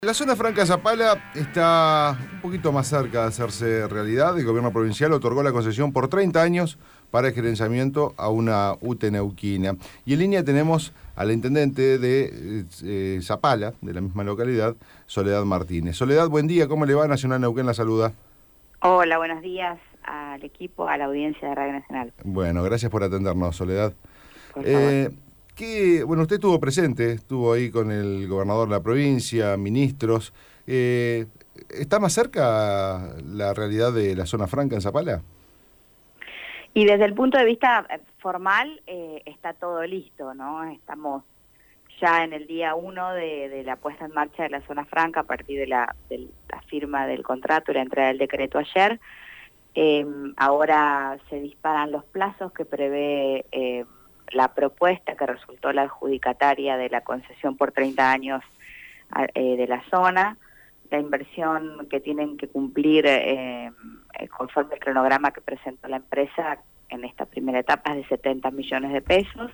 La zona franca Zapala está un poquito más cerca de hacerse realidad. El gobierno provincial otorgó la concesión por 30 años para el gerenciamiento a una UTE neuquina. Y en línea tenemos al intendente de Zapala, de la misma localidad, Soledad Martínez. Soledad, buen día, ¿cómo le va? Nacional Neuquén la saluda. Hola, buenos días al equipo, a la audiencia de Radio Nacional. Bueno, gracias por atendernos, Soledad. Por favor. Bueno, usted estuvo presente, estuvo ahí con el gobernador de la provincia, ministros. ¿Está más cerca la realidad de la zona franca en Zapala? Y desde el punto de vista formal está todo listo, ¿no? Estamos ya en el día 1 de la puesta en marcha de la zona franca a partir de la firma del contrato y la entrega del decreto ayer. Ahora se disparan los plazos que prevé la propuesta que resultó la adjudicataria de la concesión por 30 años de la zona. La inversión que tienen que cumplir conforme el cronograma que presentó la empresa en esta primera etapa es de 70 millones de pesos.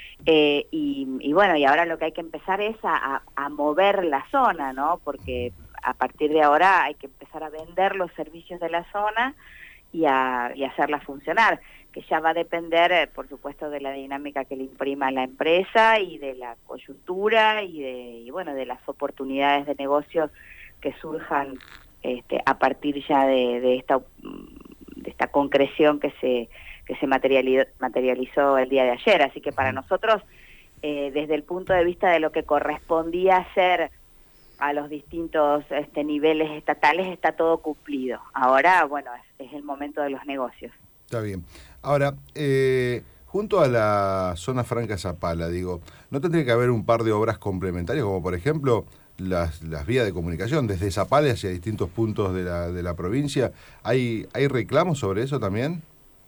Y bueno, y ahora lo que hay que empezar es a mover la zona, ¿no? Porque a partir de ahora hay que empezar a vender los servicios de la zona y hacerla funcionar, que ya va a depender, por supuesto, de la dinámica que le imprima la empresa y de la coyuntura y bueno, de las oportunidades de negocios que surjan a partir ya de esta concreción que se materializó el día de ayer. Así que para nosotros, desde el punto de vista de lo que correspondía hacer a los distintos niveles estatales, está todo cumplido. Ahora, bueno, es el momento de los negocios. Está bien. Ahora, junto a la zona franca Zapala, digo, ¿no tendría que haber un par de obras complementarias, como por ejemplo las vías de comunicación desde Zapala hacia distintos puntos de la provincia? ¿Hay reclamos sobre eso también?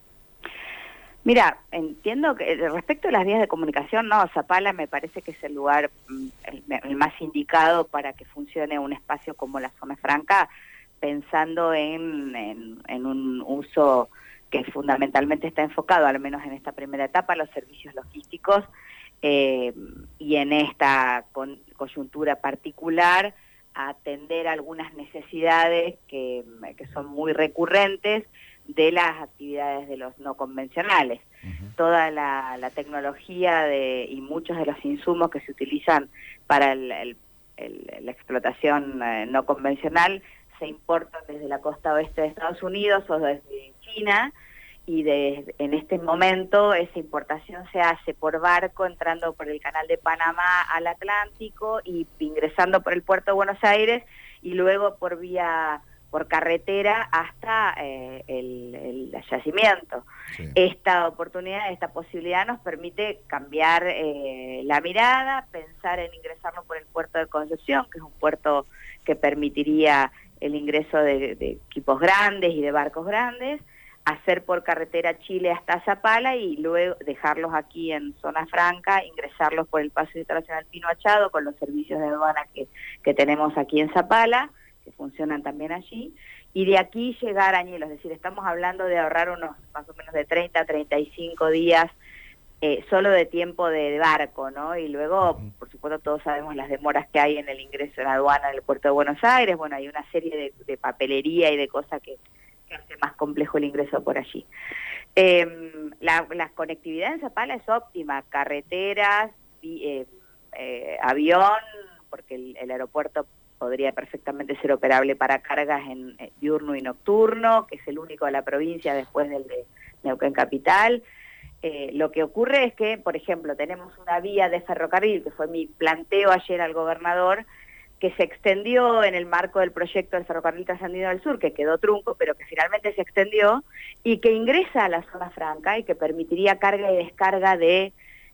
Mira, entiendo que respecto a las vías de comunicación, no, Zapala me parece que es el lugar el más indicado para que funcione un espacio como la zona franca, pensando en un uso que fundamentalmente está enfocado, al menos en esta primera etapa, a los servicios logísticos y en esta coyuntura particular a atender algunas necesidades que son muy recurrentes de las actividades de los no convencionales. Toda la tecnología y muchos de los insumos que se utilizan para la explotación no convencional se importan desde la costa oeste de Estados Unidos o desde China, y en este momento esa importación se hace por barco, entrando por el Canal de Panamá al Atlántico y ingresando por el puerto de Buenos Aires, y luego por carretera hasta el yacimiento. Sí. Esta oportunidad, esta posibilidad nos permite cambiar la mirada, pensar en ingresarlo por el puerto de Concepción, que es un puerto que permitiría el ingreso de equipos grandes y de barcos grandes, hacer por carretera Chile hasta Zapala y luego dejarlos aquí en zona franca, ingresarlos por el Paso Internacional Pino Achado con los servicios de aduana que tenemos aquí en Zapala, que funcionan también allí, y de aquí llegar a Añelo. Es decir, estamos hablando de ahorrar unos más o menos de 30 a 35 días solo de tiempo de barco, ¿no? Y luego, por supuesto, todos sabemos las demoras que hay en el ingreso en aduana del puerto de Buenos Aires. Bueno, hay una serie de papelería y de cosas que hace más complejo el ingreso por allí. La conectividad en Zapala es óptima, carreteras, avión, porque el aeropuerto podría perfectamente ser operable para cargas en diurno y nocturno, que es el único de la provincia después del de Neuquén Capital. Lo que ocurre es que, por ejemplo, tenemos una vía de ferrocarril, que fue mi planteo ayer al gobernador, que se extendió en el marco del proyecto del ferrocarril Trasandino del Sur, que quedó trunco, pero que finalmente se extendió, y que ingresa a la zona franca y que permitiría carga y descarga de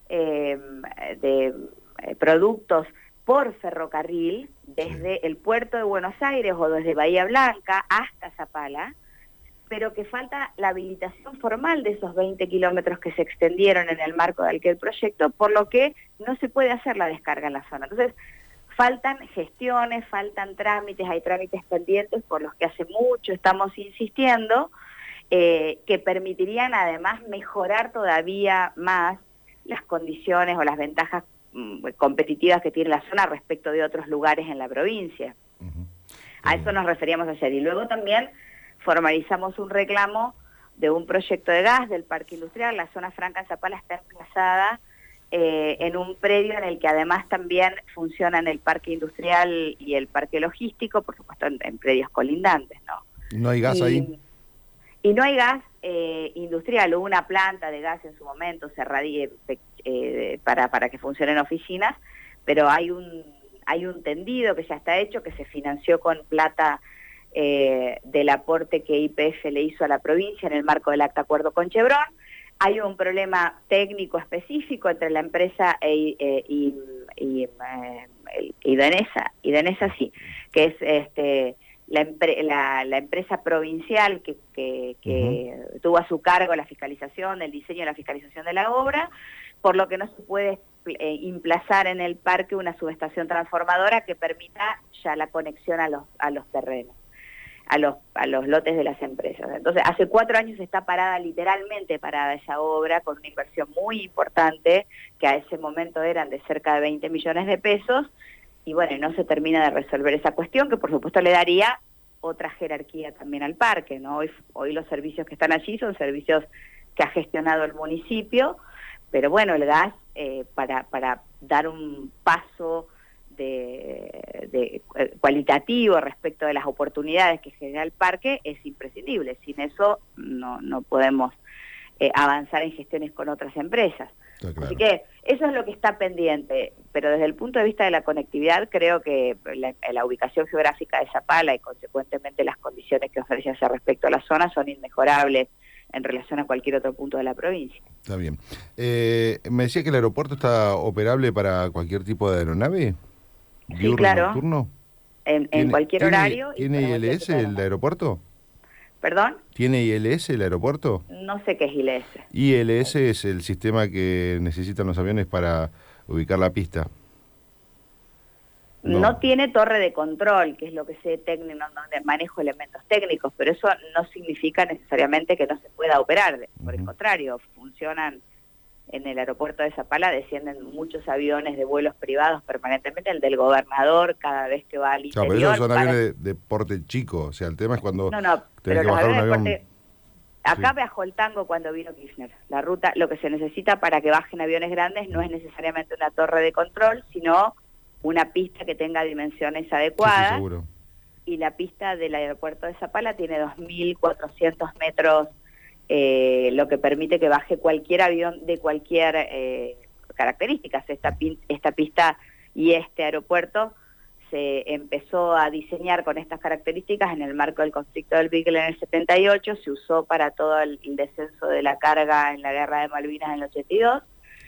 productos por ferrocarril desde el puerto de Buenos Aires o desde Bahía Blanca hasta Zapala, pero que falta la habilitación formal de esos 20 kilómetros que se extendieron en el marco de aquel proyecto, por lo que no se puede hacer la descarga en la zona. Entonces, faltan gestiones, faltan trámites, hay trámites pendientes por los que hace mucho estamos insistiendo, que permitirían además mejorar todavía más las condiciones o las ventajas competitivas que tiene la zona respecto de otros lugares en la provincia. A eso nos referíamos ayer. Y luego también formalizamos un reclamo de un proyecto de gas del parque industrial. La zona franca en Zapala está emplazada en un predio en el que además también funcionan el parque industrial y el parque logístico, por supuesto en predios colindantes, ¿no? ¿No hay gas ahí? Y no hay gas industrial. Hubo una planta de gas en su momento para que funcionen oficinas, pero hay un tendido que ya está hecho, que se financió con plata del aporte que YPF le hizo a la provincia en el marco del acta acuerdo con Chevron. Hay un problema técnico específico entre la empresa y Idenesa sí, que es la empresa provincial que tuvo a su cargo la fiscalización, el diseño y la fiscalización de la obra, por lo que no se puede emplazar en el parque una subestación transformadora que permita ya la conexión a los terrenos, a los lotes de las empresas. Entonces, hace 4 años está literalmente parada esa obra, con una inversión muy importante, que a ese momento eran de cerca de 20 millones de pesos, y bueno, no se termina de resolver esa cuestión, que por supuesto le daría otra jerarquía también al parque, ¿no? Hoy los servicios que están allí son servicios que ha gestionado el municipio, pero bueno, el gas, para dar un paso cualitativo respecto de las oportunidades que genera el parque es imprescindible. Sin eso no podemos avanzar en gestiones con otras empresas. Claro. Así que eso es lo que está pendiente, pero desde el punto de vista de la conectividad creo que la ubicación geográfica de Zapala y consecuentemente las condiciones que ofrece hacia respecto a la zona son inmejorables en relación a cualquier otro punto de la provincia. Está bien. Me decía que el aeropuerto está operable para cualquier tipo de aeronave. Sí, claro. Nocturno. En cualquier horario. ¿Tiene ILS el aeropuerto? ¿Perdón? ¿Tiene ILS el aeropuerto? No sé qué es ILS. ILS es el sistema que necesitan los aviones para ubicar la pista. No tiene torre de control, que es lo que sé técnico, donde manejo elementos técnicos, pero eso no significa necesariamente que no se pueda operar. Por el contrario, funcionan en el aeropuerto de Zapala, descienden muchos aviones de vuelos privados permanentemente, el del gobernador cada vez que va al interior. Pero esos son aviones de porte chico, o sea, el tema es cuando pero que bajar un avión. Acá viajó el Tango cuando vino Kirchner. La ruta, lo que se necesita para que bajen aviones grandes no es necesariamente una torre de control, sino una pista que tenga dimensiones adecuadas. Sí, seguro. Y la pista del aeropuerto de Zapala tiene 2.400 metros, lo que permite que baje cualquier avión de cualquier características. Esta pista y este aeropuerto se empezó a diseñar con estas características en el marco del conflicto del Beagle en el 78, se usó para todo el descenso de la carga en la guerra de Malvinas en el 82,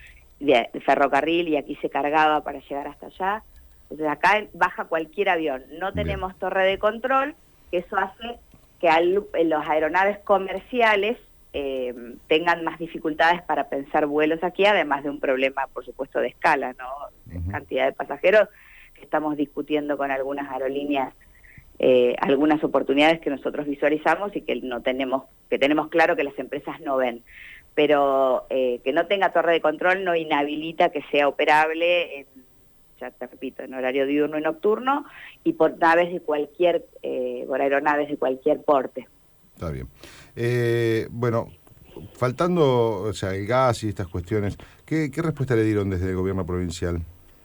de ferrocarril, y aquí se cargaba para llegar hasta allá. Entonces acá baja cualquier avión, no tenemos torre de control, que eso hace que los aeronaves comerciales tengan más dificultades para pensar vuelos aquí, además de un problema, por supuesto, de escala, ¿no? De cantidad de pasajeros, que estamos discutiendo con algunas aerolíneas, algunas oportunidades que nosotros visualizamos y que tenemos claro que las empresas no ven. Pero que no tenga torre de control no inhabilita que sea operable, ya te repito, en horario diurno y nocturno, y por naves de por aeronaves de cualquier porte. Está bien. Bueno, faltando, o sea, el gas y estas cuestiones, ¿qué respuesta le dieron desde el gobierno provincial?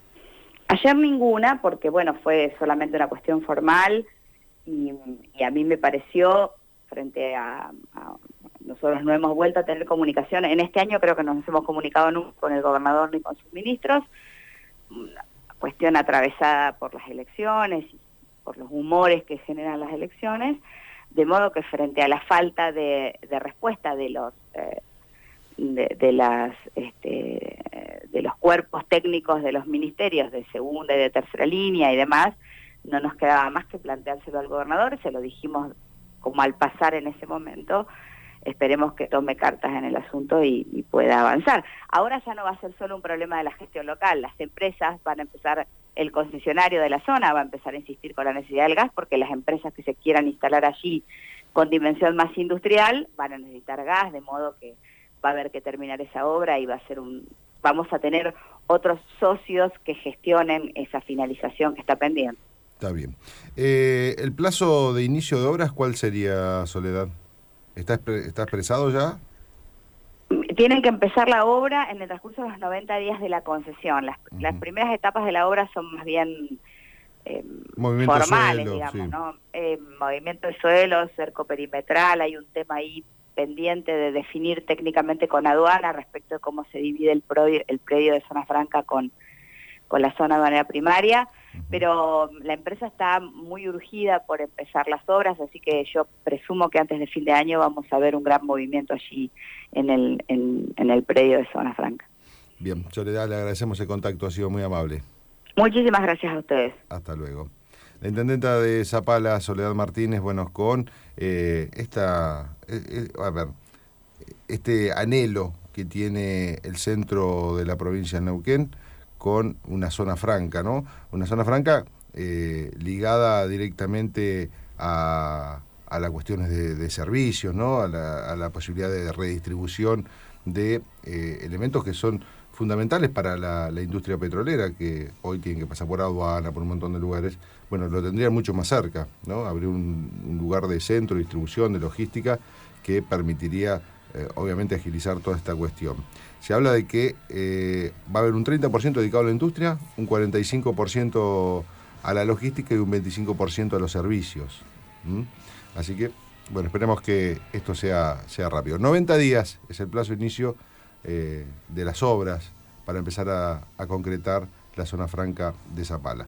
Ayer ninguna, porque bueno, fue solamente una cuestión formal, y a mí me pareció, frente a nosotros no hemos vuelto a tener comunicación, en este año creo que no nos hemos comunicado nunca con el gobernador ni con sus ministros, una cuestión atravesada por las elecciones y por los humores que generan las elecciones, de modo que frente a la falta de respuesta de los de los cuerpos técnicos de los ministerios de segunda y de tercera línea y demás, no nos quedaba más que planteárselo al gobernador, se lo dijimos como al pasar en ese momento. Esperemos que tome cartas en el asunto y pueda avanzar. Ahora ya no va a ser solo un problema de la gestión local, las empresas van a empezar, el concesionario de la zona va a empezar a insistir con la necesidad del gas, porque las empresas que se quieran instalar allí con dimensión más industrial van a necesitar gas, de modo que va a haber que terminar esa obra y va a ser un vamos a tener otros socios que gestionen esa finalización que está pendiente. Está bien. ¿El plazo de inicio de obras cuál sería, Soledad? ¿Está expresado ya? Tienen que empezar la obra en el transcurso de los 90 días de la concesión. Las primeras etapas de la obra son más bien movimiento formales, de suelo, digamos, sí. ¿no? Movimiento de suelo, cerco perimetral, hay un tema ahí pendiente de definir técnicamente con aduana respecto de cómo se divide el predio de zona franca con la zona aduanera primaria, pero la empresa está muy urgida por empezar las obras, así que yo presumo que antes de fin de año vamos a ver un gran movimiento allí en el predio de zona franca. Bien, Soledad, le agradecemos el contacto, ha sido muy amable. Muchísimas gracias a ustedes. Hasta luego. La intendenta de Zapala, Soledad Martínez, bueno, con este anhelo que tiene el centro de la provincia de Neuquén con una zona franca, ¿no? Una zona franca ligada directamente a las cuestiones de servicios, ¿no? A la posibilidad de redistribución de elementos que son fundamentales para la industria petrolera, que hoy tienen que pasar por aduana, por un montón de lugares. Bueno, lo tendrían mucho más cerca, ¿no? Habría un lugar de centro, de distribución, de logística, que permitiría, obviamente, agilizar toda esta cuestión. Se habla de que va a haber un 30% dedicado a la industria, un 45% a la logística y un 25% a los servicios. Así que, bueno, esperemos que esto sea rápido. 90 días es el plazo de inicio de las obras para empezar a concretar la zona franca de Zapala.